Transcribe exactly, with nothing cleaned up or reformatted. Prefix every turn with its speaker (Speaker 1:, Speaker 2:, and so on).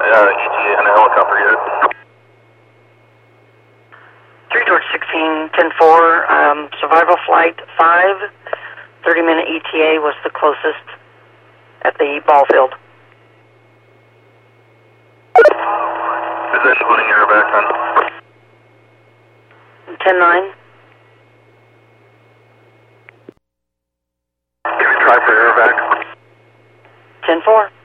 Speaker 1: uh, E T A and a helicopter here.
Speaker 2: three George sixteen, ten four, um, survival flight five, thirty minute E T A was the closest at the ball field.
Speaker 1: Position holding your back then.
Speaker 2: ten nine.
Speaker 1: Give me try for air back.
Speaker 2: ten four.